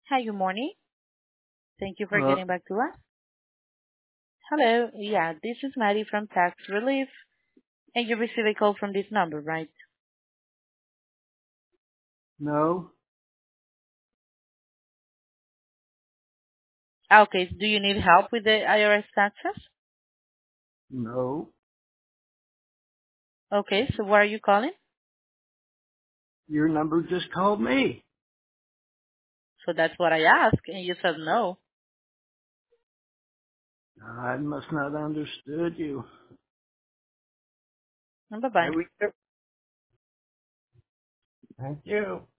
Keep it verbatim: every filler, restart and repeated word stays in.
Hi, good morning. Thank you for Hello? getting back to us. Hello. Yeah, this is Maddie from Tax Relief, and you received a call from this number, right? No? Okay. Do you need help with the I R S taxes? No. Okay. So why are you calling? Your number just called me. So that's what I asked, and you said no. I must not understood you. Bye I bye. re- Thank you.